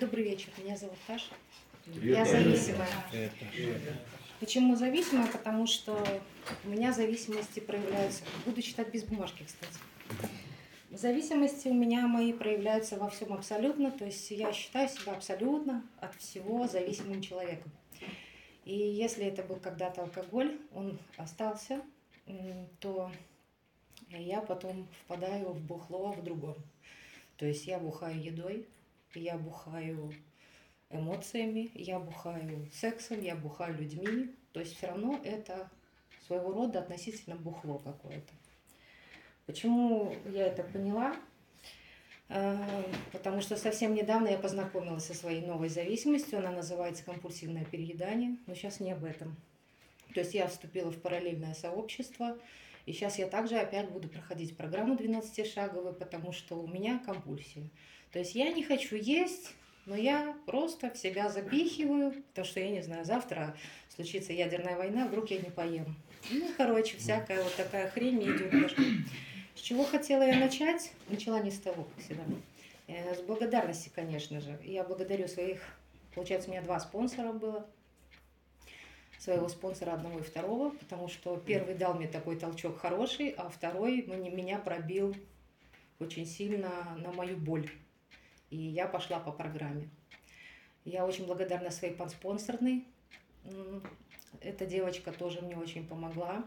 Добрый вечер, меня зовут Таша. Я зависимая. Почему зависимая? Потому что у меня зависимости проявляются. Буду читать без бумажки, кстати. Зависимости у меня мои проявляются во всем абсолютно. То есть я считаю себя абсолютно от всего зависимым человеком. И если это был когда-то алкоголь, он остался, то я потом впадаю в бухло в другом. То есть я бухаю едой, я бухаю эмоциями, я бухаю сексом, я бухаю людьми. То есть все равно это своего рода относительно бухло какое-то. Почему я это поняла? Потому что совсем недавно я познакомилась со своей новой зависимостью. Она называется компульсивное переедание. Но сейчас не об этом. То есть я вступила в параллельное сообщество. И сейчас я также опять буду проходить программу 12-шаговую, потому что у меня компульсия. То есть я не хочу есть, но я просто в себя запихиваю, потому что, я не знаю, завтра случится ядерная война, вдруг я не поем. Ну, короче, всякая вот такая хрень мне идет в башку. С чего хотела я начать? Начала не с того, как всегда. С благодарности, конечно же. Я благодарю своих, получается, у меня 2 спонсора было. Своего спонсора одного и второго, потому что первый дал мне такой толчок хороший, а второй меня пробил очень сильно на мою боль. И я пошла по программе. Я очень благодарна своей подспонсорной. Эта девочка тоже мне очень помогла.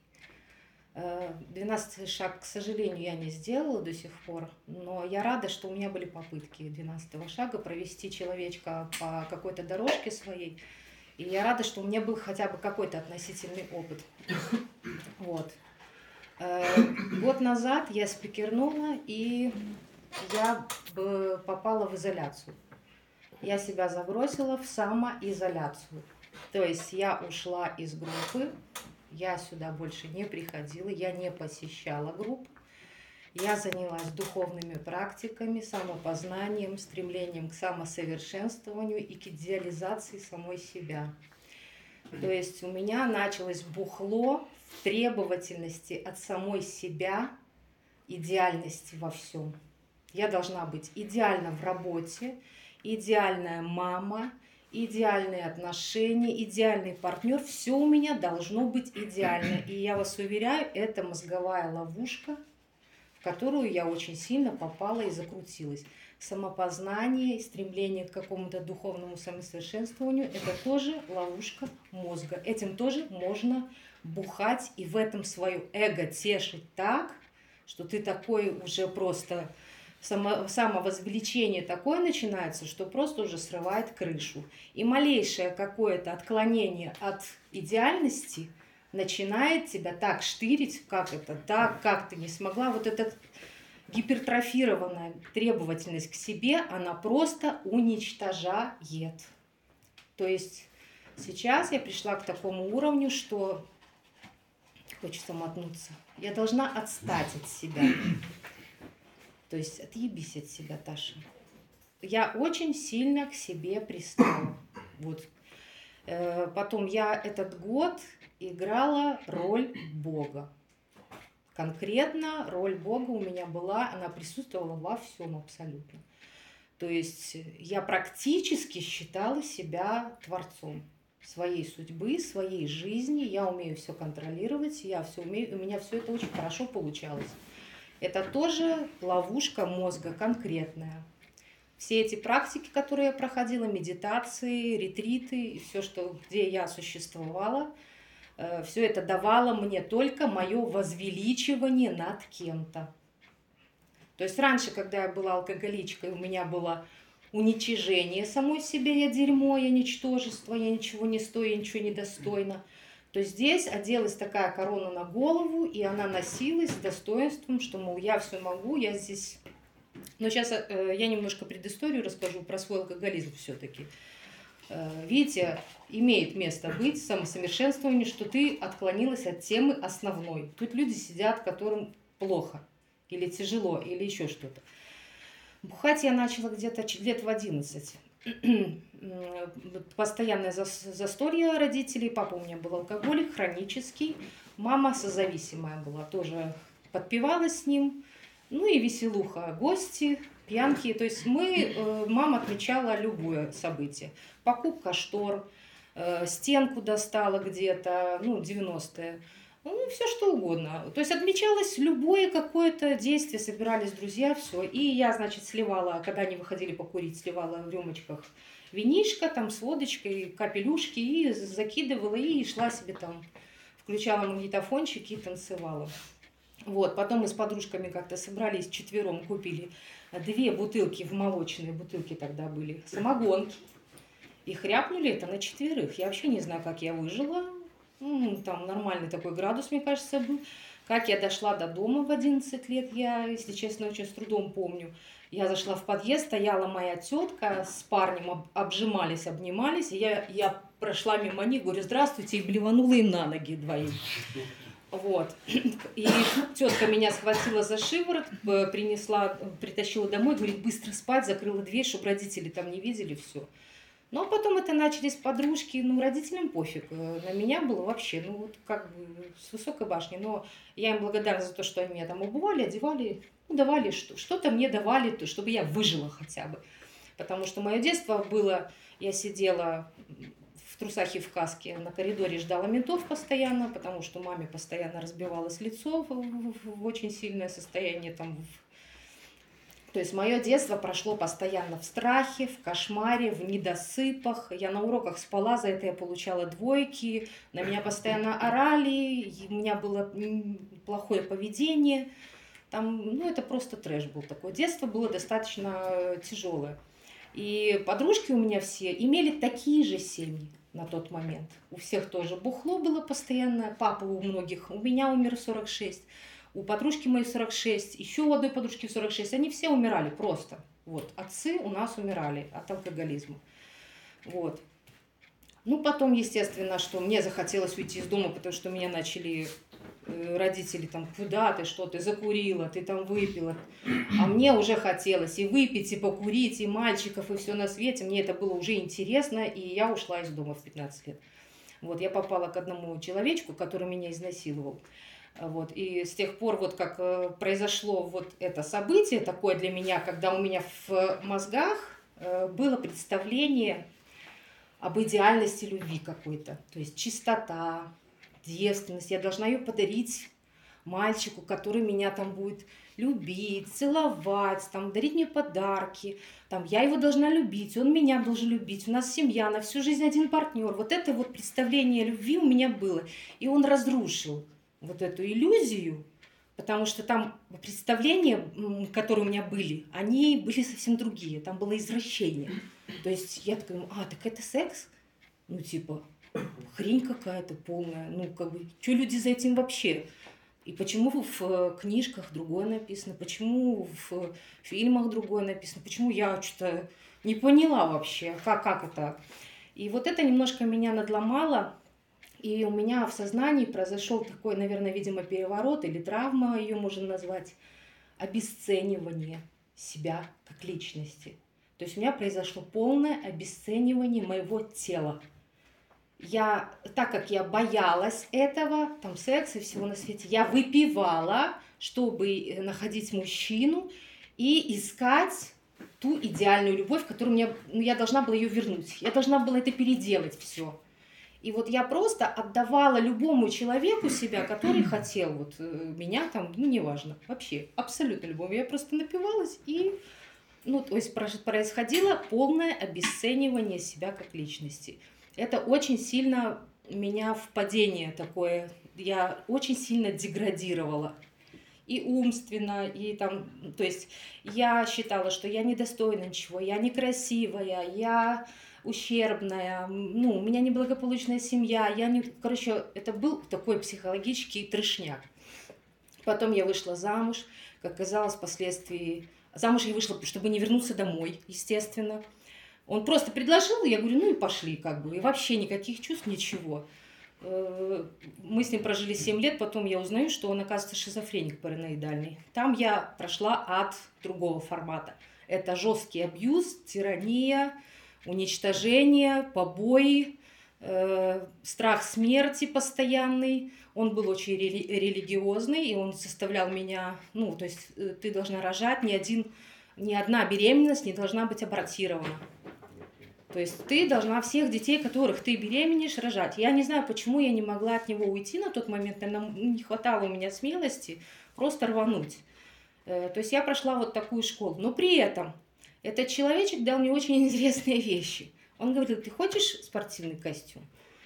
12-й шаг, к сожалению, я не сделала до сих пор, но я рада, что у меня были попытки 12-го шага провести человечка по какой-то дорожке своей. И я рада, что у меня был хотя бы какой-то относительный опыт. Вот. Год назад я спикернула, и я попала в изоляцию. Я себя забросила в самоизоляцию. То есть я ушла из группы, я сюда больше не приходила, я не посещала групп. Я занялась духовными практиками, самопознанием, стремлением к самосовершенствованию и к идеализации самой себя. То есть у меня началось бухло в требовательности от самой себя, идеальности во всем. Я должна быть идеальна в работе, идеальная мама, идеальные отношения, идеальный партнер. Все у меня должно быть идеально. И я вас уверяю, это мозговая ловушка, в которую я очень сильно попала и закрутилась. Самопознание, стремление к какому-то духовному самосовершенствованию – это тоже ловушка мозга. Этим тоже можно бухать и в этом свое эго тешить так, что ты такой уже просто… Самовозвеличение такое начинается, что просто уже срывает крышу. И малейшее какое-то отклонение от идеальности начинает тебя так штырить, как это так, как ты не смогла. Вот эта гипертрофированная требовательность к себе, она просто уничтожает. То есть сейчас я пришла к такому уровню, что хочется мотнуться. Я должна отстать от себя. То есть отъебись от себя, Таша. Я очень сильно к себе пристала. Вот. Потом я этот год играла роль Бога. Конкретно роль Бога у меня была, она присутствовала во всем абсолютно. То есть я практически считала себя творцом своей судьбы, своей жизни. Я умею все контролировать, я все умею, у меня все это очень хорошо получалось. Это тоже ловушка мозга конкретная. Все эти практики, которые я проходила, медитации, ретриты, и все, где я существовала, все это давало мне только мое возвеличивание над кем-то. То есть раньше, когда я была алкоголичкой, у меня было уничижение самой себе, я дерьмо, я ничтожество, я ничего не стою, я ничего не достойна. То здесь оделась такая корона на голову, и она носилась с достоинством, что, мол, я все могу, я здесь… Но сейчас я немножко предысторию расскажу про свой алкоголизм все-таки. Видите, имеет место быть самосовершенствование, что ты отклонилась от темы основной. Тут люди сидят, которым плохо, или тяжело, или еще что-то. Бухать я начала где-то лет в 11. Постоянное застолье родителей. Папа у меня был алкоголик, хронический. Мама созависимая была, тоже подпевала с ним. Ну и веселуха, гости, пьянки. То есть мама отмечала любое событие. Покупка штор, стенку достала где-то, 90-е. Ну, все что угодно. То есть отмечалось любое какое-то действие, собирались друзья, все. И я, значит, сливала, когда они выходили покурить, сливала в рюмочках винишко, там с водочкой, капелюшки, и закидывала, и шла себе там, включала магнитофончик и танцевала. Вот, потом мы с подружками как-то собрались вчетвером, купили 2 бутылки, в молочные бутылки тогда были, самогонки. И хряпнули это на 4. Я вообще не знаю, как я выжила. Там нормальный такой градус, мне кажется, был. Как я дошла до дома в 11 лет, я, если честно, очень с трудом помню. Я зашла в подъезд, стояла моя тетка с парнем, обжимались, обнимались. И я прошла мимо них, говорю, здравствуйте, и блеванула им на ноги двоим. Вот. И тетка меня схватила за шиворот, притащила домой, говорит, быстро спать, закрыла дверь, чтобы родители там не видели, все. Ну, а потом это начались подружки, родителям пофиг. На меня было вообще, вот как бы с высокой башни. Но я им благодарна за то, что они меня там обували, одевали, давали что-то мне давали, чтобы я выжила хотя бы. Потому что мое детство было, я сидела в трусах и в каске на коридоре, ждала ментов постоянно, потому что маме постоянно разбивалось лицо в очень сильное состояние там. То есть мое детство прошло постоянно в страхе, в кошмаре, в недосыпах. Я на уроках спала, за это я получала 2, на меня постоянно орали, у меня было плохое поведение. Там, это просто трэш был такой. Детство было достаточно тяжелое. И подружки у меня все имели такие же семьи на тот момент. У всех тоже бухло было постоянно, папа у многих, у меня умер в 46. У подружки моей 46, еще у одной подружки 46, они все умирали просто. Вот, отцы у нас умирали от алкоголизма. Вот. Потом, естественно, что мне захотелось уйти из дома, потому что меня начали родители там, куда ты, что ты закурила, ты там выпила. А мне уже хотелось и выпить, и покурить, и мальчиков, и все на свете. Мне это было уже интересно, и я ушла из дома в 15 лет. Вот, я попала к одному человечку, который меня изнасиловал. Вот. И с тех пор, вот как произошло вот это событие такое для меня, когда у меня в мозгах было представление об идеальности любви какой-то. То есть чистота, девственность. Я должна ее подарить мальчику, который меня там будет любить, целовать, там, дарить мне подарки. Там, я его должна любить, он меня должен любить. У нас семья, на всю жизнь один партнер. Вот это вот представление любви у меня было. И он разрушил вот эту иллюзию, потому что там представления, которые у меня были, они были совсем другие. Там было извращение. То есть я такая, так это секс? Хрень какая-то полная. Что люди за этим вообще? И почему в книжках другое написано? Почему в фильмах другое написано? Почему я что-то не поняла вообще, как это? И вот это немножко меня надломало. И у меня в сознании произошел такой, наверное, видимо, переворот или травма, ее можно назвать, обесценивание себя как личности. То есть у меня произошло полное обесценивание моего тела. Так как я боялась этого, там секса и всего на свете, я выпивала, чтобы находить мужчину и искать ту идеальную любовь, которую я должна была ее вернуть. Я должна была это переделать все. И вот я просто отдавала любому человеку себя, который хотел меня там, неважно, вообще, абсолютно любому. Я просто напивалась и, то есть происходило полное обесценивание себя как личности. Это очень сильно меня в падение такое, я очень сильно деградировала. И умственно, и там, то есть я считала, что я недостойна ничего, я некрасивая, я ущербная, у меня неблагополучная семья, это был такой психологический трешняк. Потом я вышла замуж, как оказалось, впоследствии, замуж я вышла, чтобы не вернуться домой, естественно. Он просто предложил, я говорю, и пошли, и вообще никаких чувств, ничего. Мы с ним прожили 7 лет, потом я узнаю, что он, оказывается, шизофреник параноидальный. Там я прошла ад другого формата. Это жесткий абьюз, тирания, уничтожение, побои, страх смерти постоянный. Он был очень религиозный, и он заставлял меня, то есть ты должна рожать, ни один ни одна беременность не должна быть абортирована. То есть ты должна всех детей, которых ты беременеешь, рожать. Я не знаю, почему я не могла от него уйти на тот момент, наверное, не хватало у меня смелости просто рвануть. То есть я прошла вот такую школу. Но при этом этот человечек дал мне очень интересные вещи. Он говорил: ты хочешь спортивный костюм?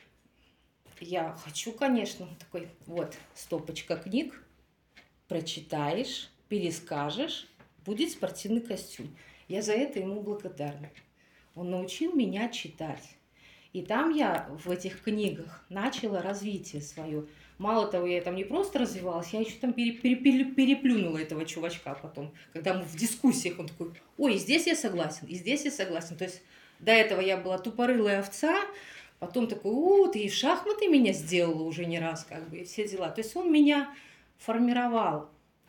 Я хочу, конечно. Он такой: вот, стопочка книг, прочитаешь, перескажешь, будет спортивный костюм. Я за это ему благодарна. Он научил меня читать. И там я в этих книгах начала развитие свое. Мало того, я там не просто развивалась, я еще там переплюнула этого чувачка потом. Когда мы в дискуссиях, он такой: ой, здесь я согласен, и здесь я согласен. То есть до этого я была тупорылая овца, потом такой: о, ты и в шахматы меня сделала уже не раз, как бы, и все дела. То есть он меня формировал.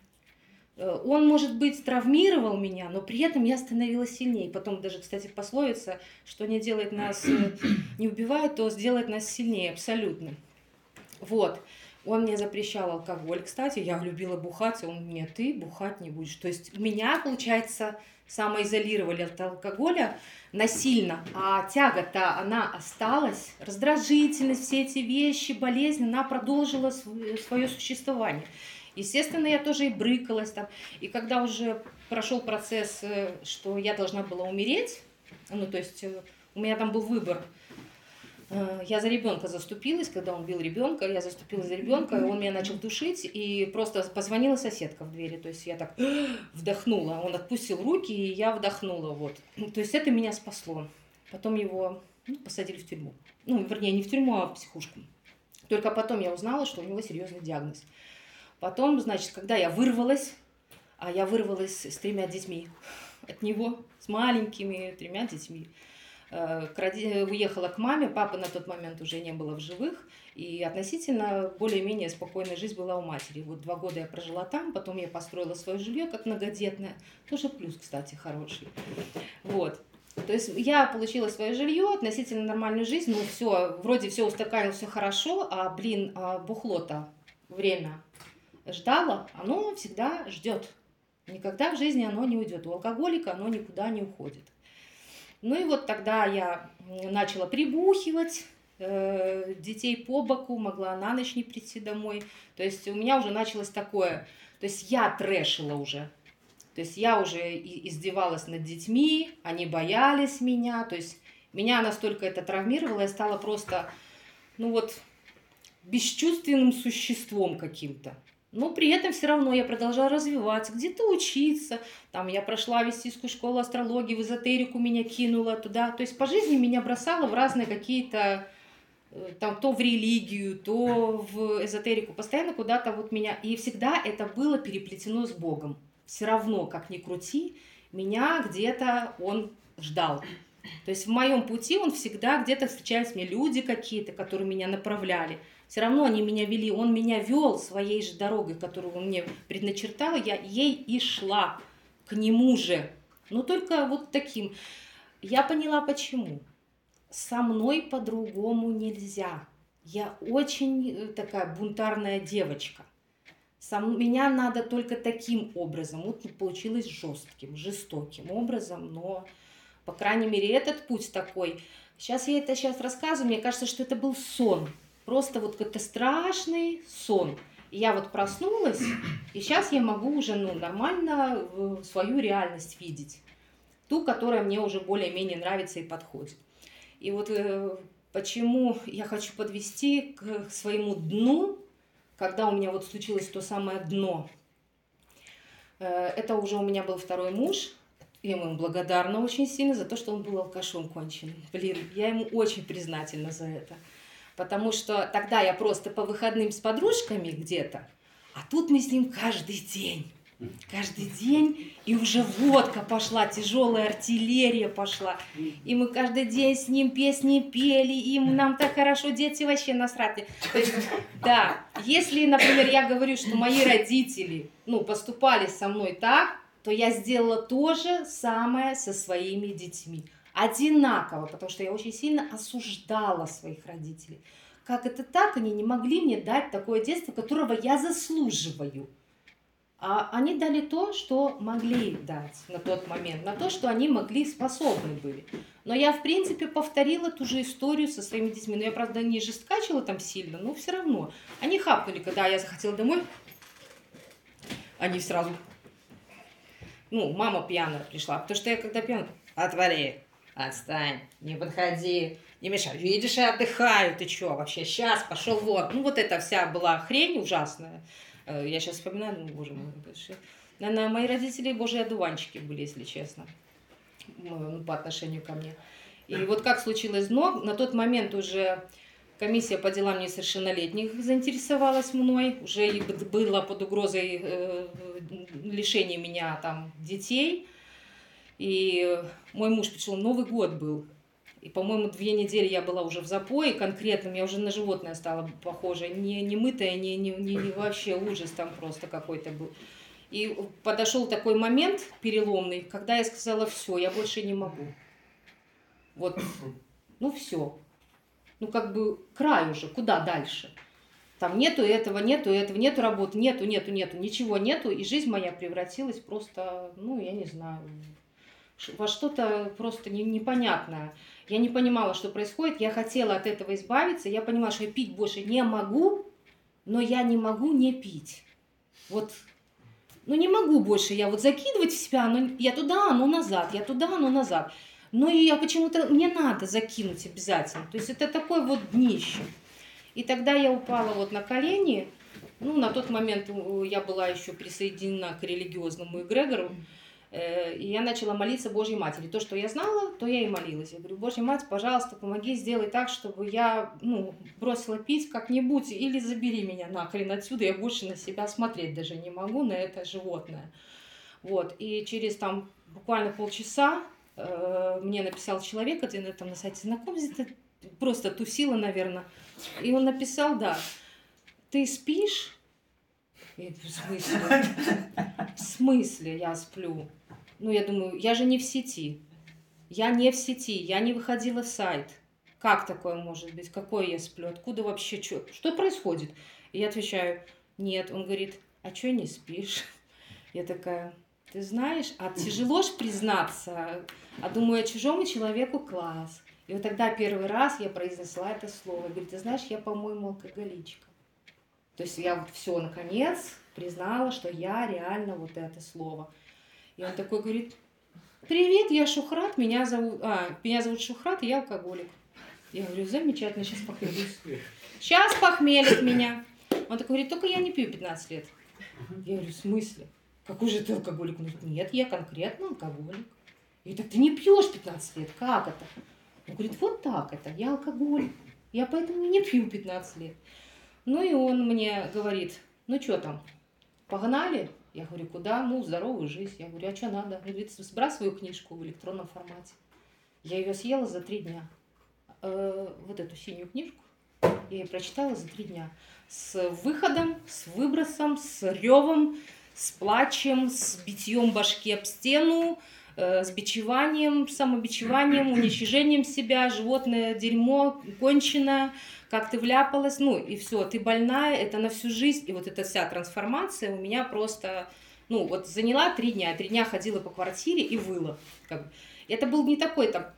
Он, может быть, травмировал меня, но при этом я становилась сильнее. Потом даже, кстати, пословица, что не делает нас, не убивает, то сделает нас сильнее, абсолютно. Вот. Он мне запрещал алкоголь, кстати, я любила бухать, он мне: ты бухать не будешь. То есть меня, получается, самоизолировали от алкоголя насильно, а тяга-то, она осталась, раздражительность, все эти вещи, болезнь, она продолжила свое существование. Естественно, я тоже и брыкалась там. И когда уже прошел процесс, что я должна была умереть, ну, то есть у меня там был выбор. Я за ребенка заступилась, когда он бил ребенка, я заступилась за ребенка, и он меня начал душить, и просто позвонила соседка в двери, то есть я так вдохнула, он отпустил руки, и я вдохнула, вот. То есть это меня спасло. Потом его посадили в тюрьму. Ну, вернее, не в тюрьму, а в психушку. Только потом я узнала, что у него серьезный диагноз. Потом, значит, когда я вырвалась, а я вырвалась с 3 детьми от него, с маленькими 3 детьми, уехала к маме, папы на тот момент уже не было в живых, и относительно более-менее спокойная жизнь была у матери. Вот 2 года я прожила там, потом я построила свое жилье как многодетное, тоже плюс, кстати, хороший. Вот. То есть я получила свое жилье, относительно нормальную жизнь, ну все, вроде все устаканилось, все хорошо, а, бухло-то время ждало, оно всегда ждет. Никогда в жизни оно не уйдет. У алкоголика оно никуда не уходит. Ну и вот тогда я начала прибухивать, детей по боку, могла на ночь не прийти домой. То есть у меня уже началось такое, то есть я трэшила уже. То есть я уже издевалась над детьми, они боялись меня. То есть меня настолько это травмировало, я стала просто, ну вот, бесчувственным существом каким-то. Но при этом все равно я продолжала развиваться, где-то учиться. Там я прошла Вестийскую школу астрологии, в эзотерику меня кинула туда. То есть по жизни меня бросало в разные какие-то, там, то в религию, то в эзотерику. Постоянно куда-то вот меня. И всегда это было переплетено с Богом. Все равно, как ни крути, меня где-то он ждал. То есть в моем пути он всегда где-то встречались мне люди какие-то, которые меня направляли. Все равно они меня вели, он меня вел своей же дорогой, которую он мне предначертал, я ей и шла к нему же. Но только вот таким. Я поняла, почему. Со мной по-другому нельзя. Я очень такая бунтарная девочка. Меня надо только таким образом. Вот получилось жестким, жестоким образом, но, по крайней мере, этот путь такой. Сейчас я это рассказываю, мне кажется, что это был сон. Просто вот какой-то страшный сон. И я вот проснулась, и сейчас я могу уже нормально свою реальность видеть. Ту, которая мне уже более-менее нравится и подходит. И вот почему я хочу подвести к своему дну, когда у меня вот случилось то самое дно. Это уже у меня был второй муж. Я ему благодарна очень сильно за то, что он был алкашом конченым. Блин, я ему очень признательна за это. Потому что тогда я просто по выходным с подружками где-то, а тут мы с ним каждый день. Каждый день, и уже водка пошла, тяжелая артиллерия пошла. И мы каждый день с ним песни пели, и нам так хорошо, дети вообще насраты. То есть, да, если, например, я говорю, что мои родители, поступали со мной так, то я сделала то же самое со своими детьми. Одинаково, потому что я очень сильно осуждала своих родителей. Как это так? Они не могли мне дать такое детство, которого я заслуживаю. А они дали то, что могли дать на тот момент, на то, что они могли, способны были. Но я, в принципе, повторила ту же историю со своими детьми. Но я, правда, не жесткачила там сильно, но все равно. Они хапнули, когда я захотела домой, они сразу... Ну, мама пьяная пришла, потому что я когда пьяная... Отвали, отстань, не подходи, не мешай. Видишь, я отдыхаю, ты чё вообще? Сейчас пошел вон. Ну, вот эта вся была хрень ужасная. Я сейчас вспоминаю, ну, боже мой, наверное, мои родители божьи одуванчики были, если честно, ну, по отношению ко мне. И вот как случилось дно, на тот момент уже комиссия по делам несовершеннолетних заинтересовалась мной, уже было под угрозой лишения меня там детей. И мой муж пришел, Новый год был. И, по-моему, 2 недели я была уже в запое конкретном, я уже на животное стала похожа. Не мытая, не вообще ужас там просто какой-то был. И подошел такой момент переломный, когда я сказала, все, я больше не могу. Вот, ну все. Ну как бы край уже, куда дальше? Там нету этого, нету работы, нету, ничего нету. И жизнь моя превратилась просто, ну я не знаю, во что-то просто непонятное. Я не понимала, что происходит, я хотела от этого избавиться, я понимала, что я пить больше не могу, но я не могу не пить. Вот, ну не могу больше я вот закидывать в себя, но я туда, но назад, я туда, но назад. Но и я почему-то, мне надо закинуть обязательно. То есть это такое вот днище. И тогда я упала вот на колени, ну на тот момент я была еще присоединена к религиозному эгрегору, и я начала молиться Божьей Матери. То, что я знала, то я и молилась. Я говорю, Божья Мать, пожалуйста, помоги, сделай так, чтобы я бросила пить как-нибудь, или забери меня нахрен отсюда, я больше на себя смотреть даже не могу, на это животное. Вот. И через там буквально полчаса мне написал человек, один там на сайте знакомств, просто тусила, наверное, и он написал, да, ты спишь? Я говорю, в смысле? В смысле я сплю? Ну, я думаю, я же не в сети. Я не в сети, я не выходила в сайт. Как такое может быть? Какой я сплю? Откуда вообще? Что происходит? И я отвечаю, нет. Он говорит, а что не спишь? Я такая, ты знаешь, а тяжело ж признаться. А думаю, а чужому человеку класс. И вот тогда первый раз я произнесла это слово. Говорит, ты знаешь, я, по-моему, алкоголичка. То есть я вот все, наконец, признала, что я реально вот это слово. И он такой говорит, привет, я Шухрат, меня зовут Шухрат, и я алкоголик. Я говорю, замечательно, сейчас похмелюсь. Сейчас похмелит меня. Он такой говорит, только я не пью 15 лет. Я говорю, в смысле? Какой же ты алкоголик? Он говорит, нет, я конкретно алкоголик. Я говорю, так ты не пьешь 15 лет, как это? Он говорит, вот так это, я алкоголик. Я поэтому не пью 15 лет. Ну и он мне говорит, ну что там, погнали? Я говорю, куда? Ну, здоровую жизнь. Я говорю, а что надо? Он говорит, сбрасываю книжку в электронном формате. Я ее съела за 3 дня. Вот эту синюю книжку я ее прочитала за 3 дня. С выходом, с выбросом, с ревом, с плачем, с битьем башки об стену, с бичеванием, самобичеванием, уничижением себя, животное дерьмо, кончено, как ты вляпалась, ну и все, ты больная, это на всю жизнь. И вот эта вся трансформация у меня просто, ну вот заняла 3 дня. 3 дня ходила по квартире и выла. Это был не такой там...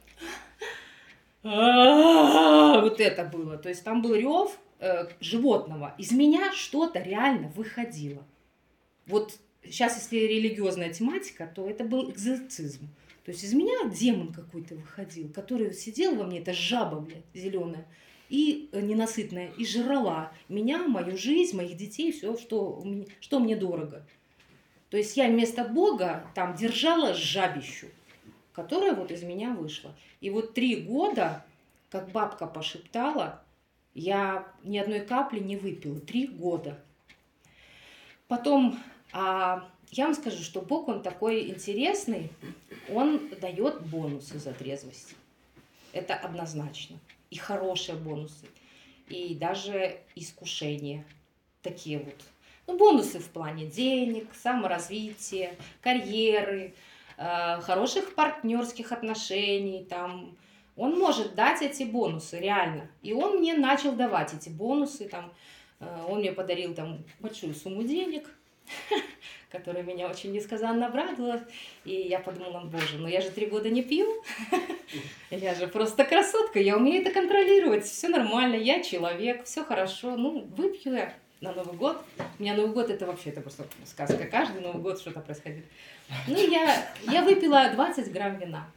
Вот это было. То есть там был рев животного. Из меня что-то реально выходило. Вот сейчас, если религиозная тематика, то это был экзорцизм. То есть из меня демон какой-то выходил, который сидел во мне, это жаба, блядь, зеленая, и ненасытная, и жрала меня, мою жизнь, моих детей, все, что мне дорого. То есть я вместо Бога там держала жабищу, которая вот из меня вышла. И вот 3 года, как бабка пошептала, я ни одной капли не выпила. 3 года. Потом, я вам скажу, что Бог, он такой интересный, он дает бонусы за трезвость. Это однозначно. И хорошие бонусы. И даже искушения. Такие вот. Ну, бонусы в плане денег, саморазвития, карьеры, хороших партнерских отношений. Там. Он может дать эти бонусы, реально. И он мне начал давать эти бонусы. Там, он мне подарил там большую сумму денег. которая меня очень несказанно обрадовала. И я подумала, боже, ну я же 3 года не пью, я же просто красотка, я умею это контролировать, все нормально, я человек, все хорошо, ну выпью я на Новый год. У меня Новый год это вообще это просто сказка, каждый Новый год что-то происходит. Ну я выпила 20 грамм вина,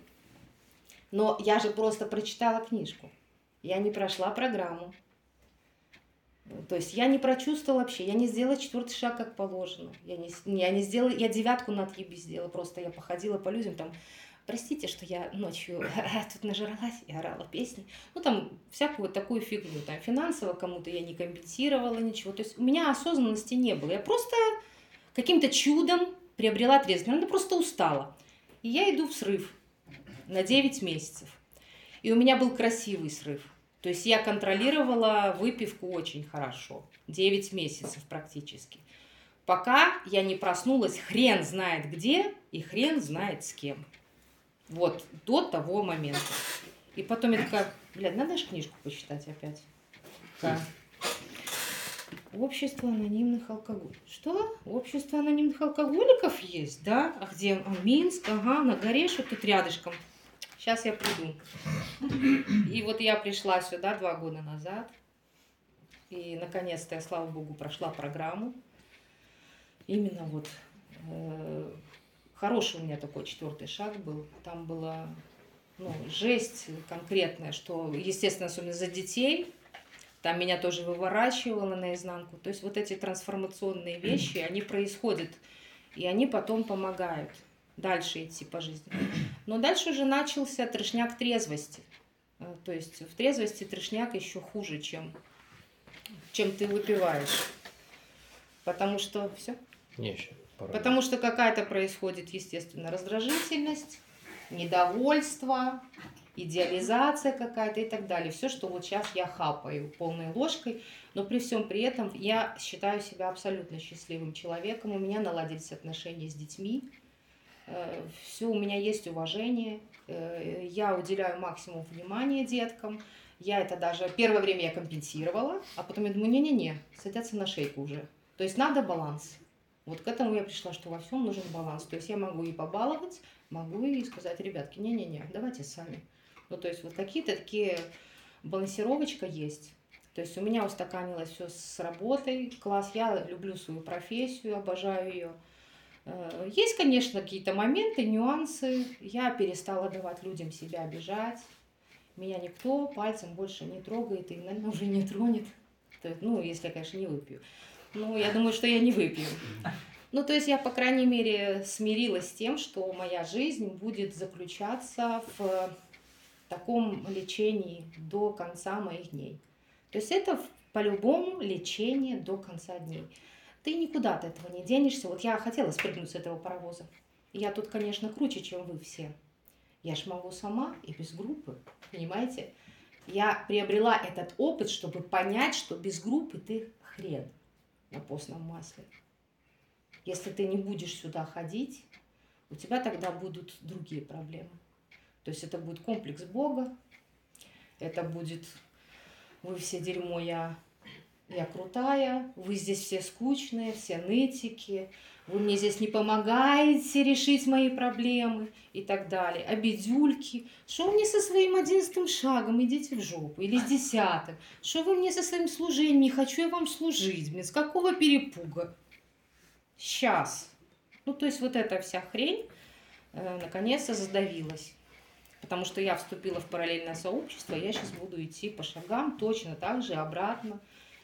но я же просто прочитала книжку, я не прошла программу. То есть я не прочувствовала вообще, я не сделала 4-й шаг как положено. Я не сделала, я 9 на отъебе сделала, просто я походила по людям, там, простите, что я ночью тут нажралась и орала песни. Ну, там, всякую вот такую фигню, там, финансово кому-то я не компенсировала ничего. То есть у меня осознанности не было. Я просто каким-то чудом приобрела трезвость. Она просто устала. И я иду в срыв на 9 месяцев. И у меня был красивый срыв. То есть я контролировала выпивку очень хорошо. 9 месяцев практически. Пока я не проснулась хрен знает где и хрен знает с кем. Вот до того момента. И потом я такая, блядь, надо же книжку почитать опять. Да. Общество анонимных алкоголиков. Что? Общество анонимных алкоголиков есть, да? А где? А Минск, ага, на горе, что тут рядышком. Сейчас я приду. И вот я пришла сюда 2 года назад. И наконец-то я, слава богу, прошла программу. Именно вот хороший у меня такой 4-й шаг был. Там была жесть конкретная, что, естественно, особенно за детей. Там меня тоже выворачивало наизнанку. То есть вот эти трансформационные вещи, они происходят. И они потом помогают дальше идти по жизни. Но дальше уже начался трешняк трезвости. То есть в трезвости трешняк еще хуже, чем ты выпиваешь. Потому что все. Потому что какая-то происходит, естественно, раздражительность, недовольство, идеализация какая-то и так далее. Все, что вот сейчас я хапаю полной ложкой, но при всем при этом я считаю себя абсолютно счастливым человеком. У меня наладились отношения с детьми. Все, у меня есть уважение. Я уделяю максимум внимания деткам. Я это даже первое время я компенсировала, а потом я думаю, не-не-не, садятся на шейку уже. То есть надо баланс. Вот к этому я пришла, что во всем нужен баланс. То есть я могу и побаловать, могу и сказать, ребятки, не-не-не, давайте сами. Ну, то есть вот какие-то такие балансировочка есть. То есть у меня устаканилось все с работой, класс, я люблю свою профессию, обожаю ее. Есть, конечно, какие-то моменты, нюансы. Я перестала давать людям себя обижать. Меня никто пальцем больше не трогает и, наверное, уже не тронет. Ну, если я, конечно, не выпью. Ну, я думаю, что я не выпью. Ну, то есть я, по крайней мере, смирилась с тем, что моя жизнь будет заключаться в таком лечении до конца моих дней. То есть это по-любому лечение до конца дней. Ты никуда от этого не денешься. Вот я хотела спрыгнуть с этого паровоза. Я тут, конечно, круче, чем вы все. Я ж могу сама и без группы, понимаете? Я приобрела этот опыт, чтобы понять, что без группы ты хрен на постном масле. Если ты не будешь сюда ходить, у тебя тогда будут другие проблемы. То есть это будет комплекс Бога, это будет вы все дерьмо, я крутая, вы здесь все скучные, все нытики, вы мне здесь не помогаете решить мои проблемы и так далее. Обидюльки, что вы мне со своим 11-м шагом, идите в жопу, или с 10-м, что вы мне со своим служением, не хочу я вам служить, блин, с какого перепуга? Сейчас. Ну, то есть вот эта вся хрень наконец-то задавилась. Потому что я вступила в параллельное сообщество, я сейчас буду идти по шагам точно так же обратно.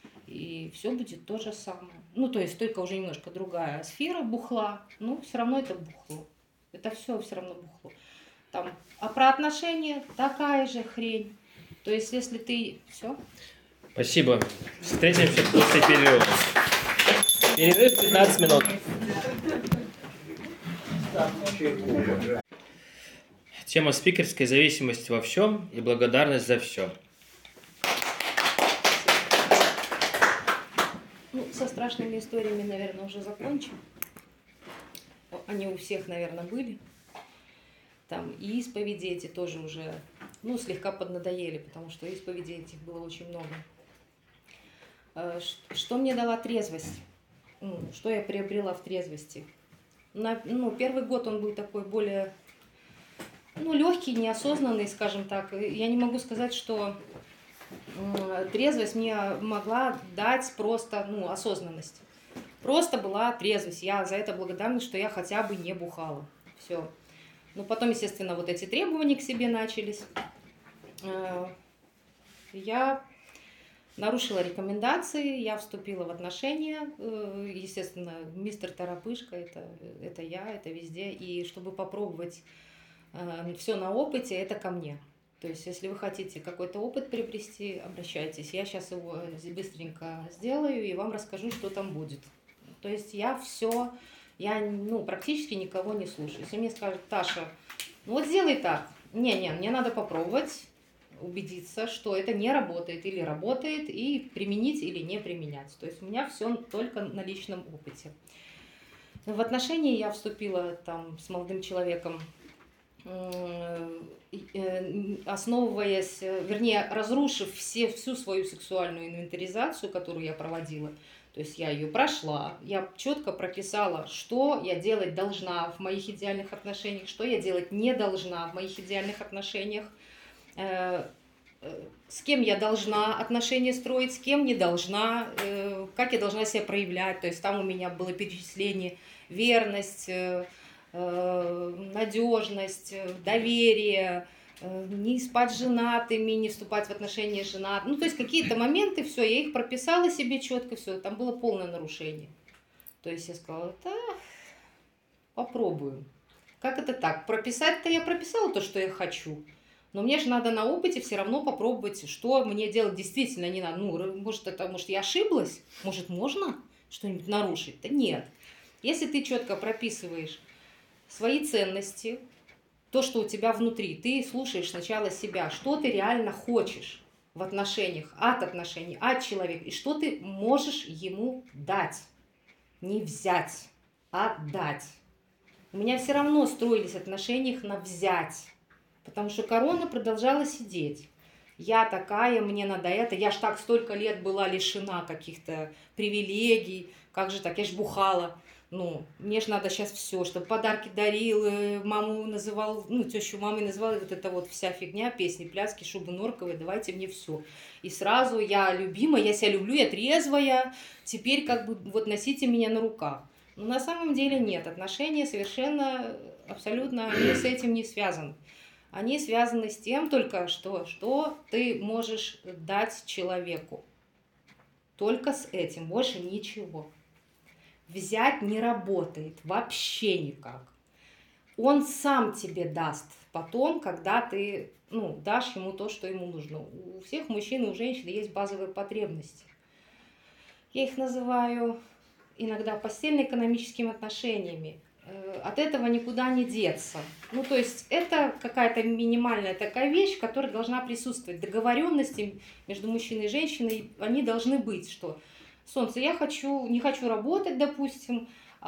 И все будет то же самое. Ну, то есть только уже немножко другая сфера бухла, но все равно это бухло. Это все равно бухло. Там, а про отношения такая же хрень. То есть если ты... Все. Спасибо. Встретимся после перерыва. Перерыв 15 минут. Тема спикерской зависимость во всем и благодарность за все. Ну, со страшными историями, наверное, уже закончим. Они у всех, наверное, были. Там и исповеди эти тоже уже, слегка поднадоели, потому что исповедей этих было очень много. Что мне дала трезвость? что я приобрела в трезвости. Первый год он был такой более, легкий, неосознанный, скажем так. Я не могу сказать, что трезвость мне могла дать просто, осознанность. Просто была трезвость. Я за это благодарна, что я хотя бы не бухала. Все. Потом, естественно, вот эти требования к себе начались. Я нарушила рекомендации, я вступила в отношения. Естественно, мистер Торопышка, это я, это везде. И чтобы попробовать все на опыте, это ко мне. То есть, если вы хотите какой-то опыт приобрести, обращайтесь. Я сейчас его быстренько сделаю и вам расскажу, что там будет. То есть, я практически никого не слушаю. Если мне скажут: Таша, сделай так. Не, мне надо попробовать, убедиться, что это не работает или работает, и применить или не применять. То есть, у меня все только на личном опыте. В отношения я вступила там с молодым человеком, разрушив всю свою сексуальную инвентаризацию, которую я проводила. То есть я ее прошла, я четко прописала, что я делать должна в моих идеальных отношениях, что я делать не должна в моих идеальных отношениях, с кем я должна отношения строить, с кем не должна, как я должна себя проявлять. То есть там у меня было перечисление: верность, надежность, доверие, не спать с женатыми, не вступать в отношения с женатыми. То есть какие-то моменты, все, я их прописала себе четко, все, там было полное нарушение. То есть я сказала: да, попробую. Как это так? Прописать-то я прописала то, что я хочу. Но мне же надо на опыте все равно попробовать, что мне делать действительно не надо. Может, я ошиблась? Может, можно что-нибудь нарушить? Да нет. Если ты четко прописываешь свои ценности, то, что у тебя внутри, ты слушаешь сначала себя, что ты реально хочешь в отношениях, от человека, и что ты можешь ему дать. Не взять, а дать. У меня все равно строились отношения на взять, потому что корона продолжала сидеть. Я такая, мне надо это. Я ж так столько лет была лишена каких-то привилегий. Как же так? Я ж бухала. Мне ж надо сейчас все, чтобы подарки дарил, маму называл, тещу мамой называл, и вот эта вот вся фигня, песни, пляски, шубы норковые, давайте мне все. И сразу я любимая, я себя люблю, я трезвая, теперь носите меня на руках. Но на самом деле нет, отношения совершенно, абсолютно, они с этим не связаны. Они связаны с тем только, что ты можешь дать человеку. Только с этим, больше ничего. Взять не работает вообще никак. Он сам тебе даст потом, когда ты дашь ему то, что ему нужно. У всех мужчин и у женщин есть базовые потребности. Я их называю иногда постельно-экономическими отношениями. От этого никуда не деться. То есть это какая-то минимальная такая вещь, которая должна присутствовать. Договоренности между мужчиной и женщиной, они должны быть, что: солнце, я не хочу работать, допустим,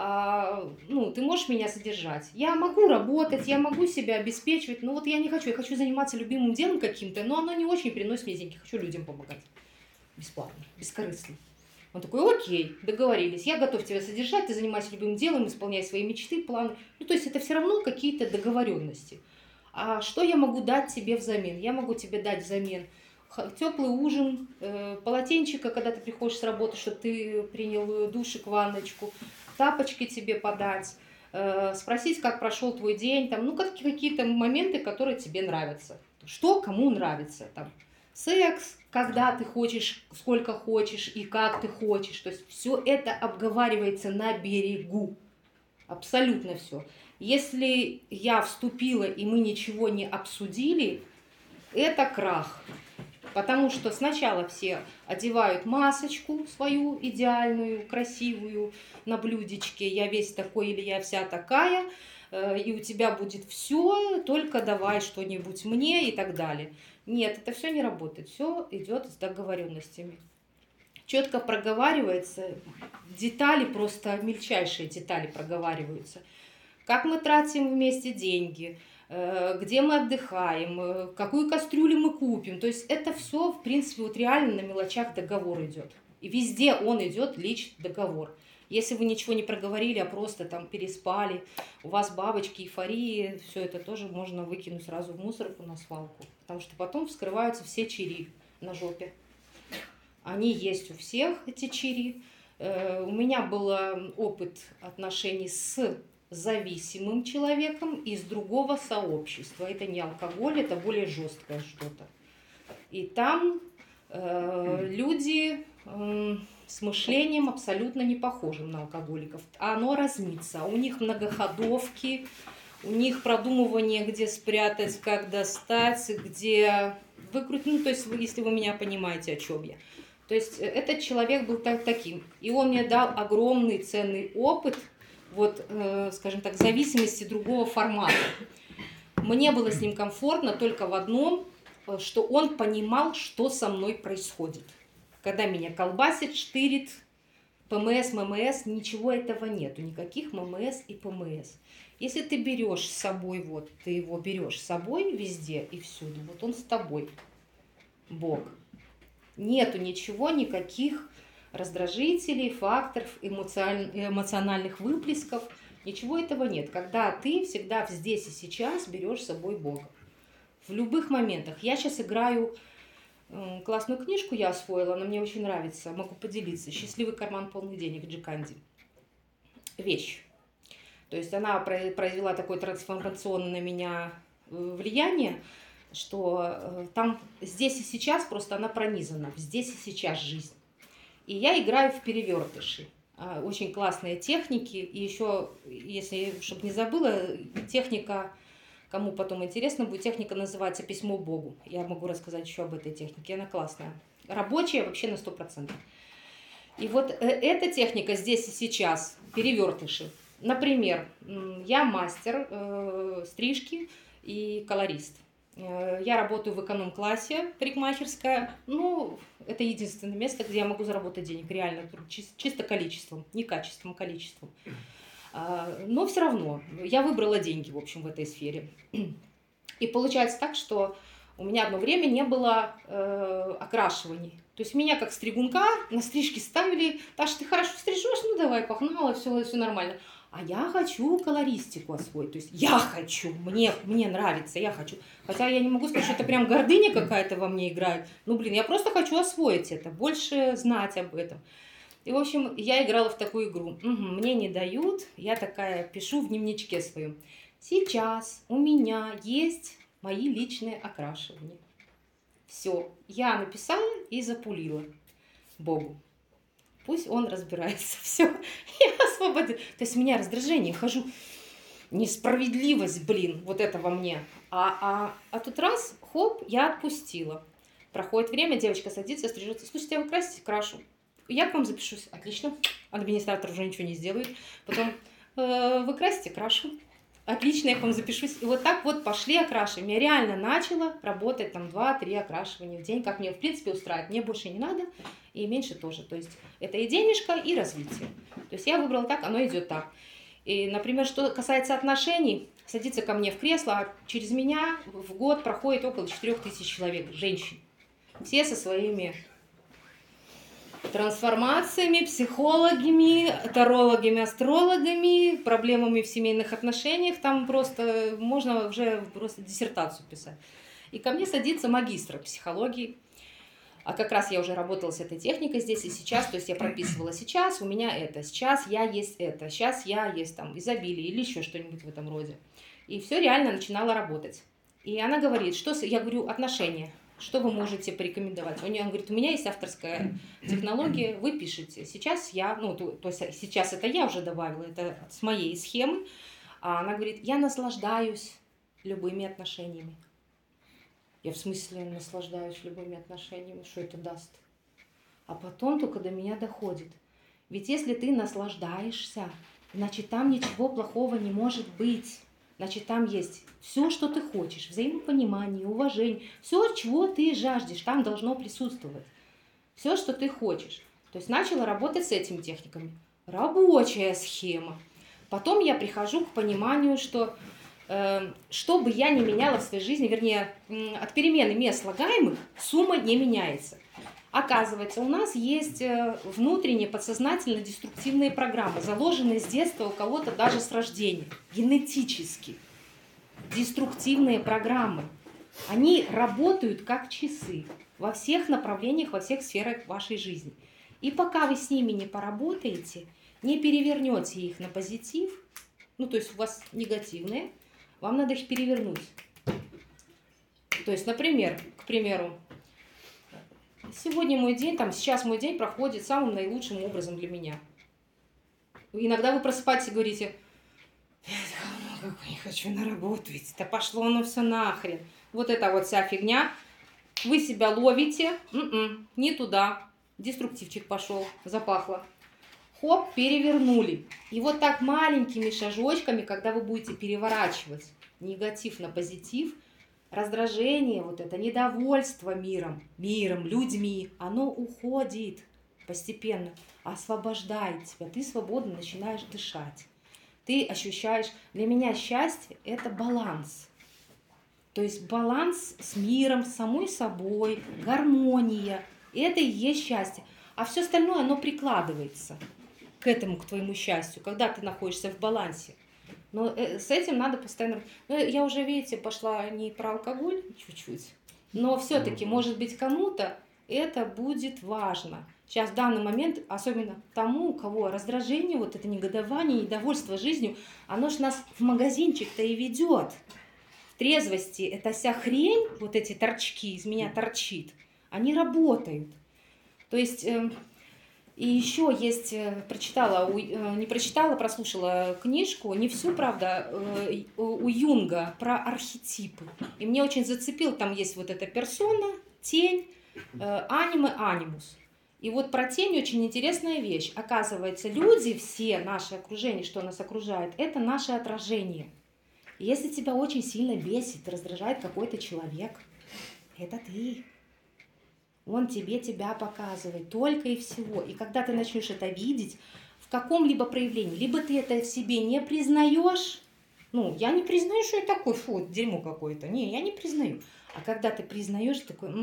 ты можешь меня содержать? Я могу работать, я могу себя обеспечивать, но я не хочу, я хочу заниматься любимым делом каким-то, но оно не очень приносит мне деньги, хочу людям помогать. Бесплатно, бескорыстно. Он такой: окей, договорились, я готов тебя содержать, ты занимайся любым делом, исполняй свои мечты, планы. То есть это все равно какие-то договоренности. А что я могу дать тебе взамен? Я могу тебе дать взамен теплый ужин, полотенчика, когда ты приходишь с работы, чтобы ты принял душик, ванночку, тапочки тебе подать, спросить, как прошел твой день, какие-то моменты, которые тебе нравятся. Что кому нравится. Секс, когда ты хочешь, сколько хочешь и как ты хочешь. То есть все это обговаривается на берегу. Абсолютно все. Если я вступила и мы ничего не обсудили, это крах. Потому что сначала все одевают масочку свою идеальную, красивую на блюдечке. Я весь такой или я вся такая. И у тебя будет все, только давай что-нибудь мне и так далее. Нет, это все не работает. Все идет с договоренностями. Четко проговаривается, детали, просто мельчайшие детали проговариваются. Как мы тратим вместе деньги, где мы отдыхаем, какую кастрюлю мы купим. То есть это все, в принципе, реально на мелочах договор идет. И везде он идет личный договор. Если вы ничего не проговорили, а просто там переспали, у вас бабочки, эйфории, все это тоже можно выкинуть сразу в мусорку на свалку. Потому что потом вскрываются все чири на жопе. Они есть у всех, эти чири. У меня был опыт отношений с зависимым человеком из другого сообщества. Это не алкоголь, это более жесткое что-то. И там люди с мышлением абсолютно не похожим на алкоголиков. Оно разнится. У них многоходовки, у них продумывание, где спрятать, как достать, где выкрутить. Ну, то есть, если вы меня понимаете, о чем я. То есть этот человек был таким. И он мне дал огромный ценный опыт, вот, скажем так, зависимости другого формата. Мне было с ним комфортно только в одном, что он понимал, что со мной происходит. Когда меня колбасит, штырит, ПМС, ММС, ничего этого нету, никаких ММС и ПМС. Если ты берешь с собой, вот, ты его берешь с собой везде и всюду, вот он с тобой, Бог. Нету ничего, никаких раздражителей, факторов, эмоциональных выплесков, ничего этого нет. Когда ты всегда здесь и сейчас берешь с собой Бога. В любых моментах. Я сейчас играю классную книжку, я освоила, она мне очень нравится, могу поделиться. «Счастливый карман полный денег» Джи Канди. Вещь. То есть она произвела такое трансформационное на меня влияние, что там здесь и сейчас просто она пронизана, здесь и сейчас жизнь. И я играю в перевертыши. Очень классные техники. И еще, если, чтобы не забыла, техника, кому потом интересно будет, техника называется «Письмо Богу». Я могу рассказать еще об этой технике, она классная. Рабочая вообще на 100%. И вот эта техника здесь и сейчас, перевертыши. Например, я мастер стрижки и колорист. Я работаю в эконом-классе, парикмахерская. Ну, это единственное место, где я могу заработать денег, реально, чисто количеством, не качеством, а количеством. Но все равно, я выбрала деньги, в общем, в этой сфере. И получается так, что у меня одно время не было окрашиваний. То есть меня как стригунка на стрижке ставили: Таша, ты хорошо стрижешь, ну давай, погнала, все нормально. А я хочу колористику освоить. То есть я хочу, мне нравится, я хочу. Хотя я не могу сказать, что это прям гордыня какая-то во мне играет. Ну, блин, я просто хочу освоить это, больше знать об этом. И, в общем, я играла в такую игру. Мне не дают, я такая пишу в дневничке своем: сейчас у меня есть мои личные окрашивания. Все, я написала и запулила Богу. Пусть он разбирается. Все, я освободила. То есть у меня раздражение, хожу. Несправедливость, блин, вот это во мне. А тут раз, хоп, я отпустила. Проходит время, девочка садится, стрижется. Слушайте, а вы красите? Крашу. Я к вам запишусь. Отлично. Администратор уже ничего не сделает. Потом, вы красите? Крашу. Отлично, я к вам запишусь. И вот так вот пошли окрашивания. Я реально начала работать там 2-3 окрашивания в день, как мне в принципе устраивает. Мне больше не надо, и меньше тоже. То есть это и денежка, и развитие. То есть я выбрала так, оно идет так. И, например, что касается отношений, садится ко мне в кресло, а через меня в год проходит около 4000 человек, женщин. Все со своими трансформациями, психологами, тарологами, астрологами, проблемами в семейных отношениях. Там просто можно уже просто диссертацию писать. И ко мне садится магистр психологии. А как раз я уже работала с этой техникой здесь и сейчас. То есть я прописывала: сейчас у меня это, сейчас я есть это, сейчас я есть там изобилие или еще что-нибудь в этом роде. И все реально начинало работать. И она говорит, что я говорю: отношения. Что вы можете порекомендовать? Он говорит: у меня есть авторская технология, вы пишете. Сейчас я, ну, то есть сейчас это я уже добавила, это с моей схемы. А она говорит: я наслаждаюсь любыми отношениями. Я в смысле наслаждаюсь любыми отношениями? Что это даст? А потом только до меня доходит. Ведь если ты наслаждаешься, значит там ничего плохого не может быть. Значит, там есть все, что ты хочешь, взаимопонимание, уважение, все, чего ты жаждешь, там должно присутствовать. Все, что ты хочешь. То есть начала работать с этими техниками. Рабочая схема. Потом я прихожу к пониманию, что что бы я ни меняла в своей жизни, вернее, от перемены мест слагаемых сумма не меняется. Оказывается, у нас есть внутренние подсознательно деструктивные программы, заложенные с детства, у кого-то даже с рождения, генетически. Деструктивные программы. Они работают как часы во всех направлениях, во всех сферах вашей жизни. И пока вы с ними не поработаете, не перевернете их на позитив, ну то есть у вас негативные, вам надо их перевернуть. То есть, например, к примеру, сегодня мой день, сейчас мой день проходит самым наилучшим образом для меня. Иногда вы просыпаетесь и говорите: я не хочу на работу идти, да пошло оно все нахрен. Вот эта вот вся фигня. Вы себя ловите, не туда, деструктивчик пошел, запахло. Хоп, перевернули. И вот так маленькими шажочками, когда вы будете переворачивать негатив на позитив, раздражение, вот это недовольство миром, людьми, оно уходит постепенно, освобождает тебя. Ты свободно начинаешь дышать. Ты ощущаешь, для меня счастье – это баланс. То есть баланс с миром, с самой собой, гармония. Это и есть счастье. А все остальное, оно прикладывается к этому, к твоему счастью, когда ты находишься в балансе. Но с этим надо постоянно... Ну, я уже, видите, пошла не про алкоголь чуть-чуть, но все-таки, может быть, кому-то это будет важно. Сейчас, в данный момент, особенно тому, у кого раздражение, вот это негодование, недовольство жизнью, оно ж нас в магазинчик-то и ведет. В трезвости эта вся хрень, вот эти торчки, из меня торчит, они работают. То есть... И еще есть, прослушала книжку, не всю, правда, у Юнга про архетипы. И мне очень зацепил, там есть вот эта персона, тень, аниме, анимус. И вот про тень очень интересная вещь. Оказывается, люди, все наше окружение, что нас окружает, это наше отражение. И если тебя очень сильно бесит, раздражает какой-то человек, это ты. Он тебе тебя показывает, только и всего. И когда ты начнешь это видеть в каком-либо проявлении, либо ты это в себе не признаешь, ну, я не признаю, что я такой, фу, дерьмо какое-то. Не, я не признаю. А когда ты признаешь, такой,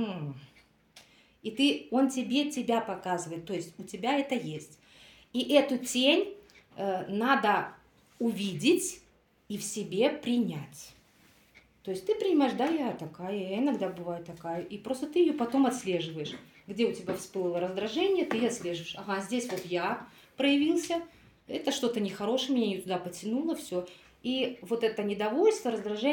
и он тебе тебя показывает, то есть у тебя это есть. И эту тень надо увидеть и в себе принять. То есть ты принимаешь, да, я такая, я иногда бываю такая, и просто ты ее потом отслеживаешь. Где у тебя всплыло раздражение, ты отслеживаешь. Ага, здесь вот я проявился, это что-то нехорошее, меня не туда потянуло, все. И вот это недовольство, раздражение,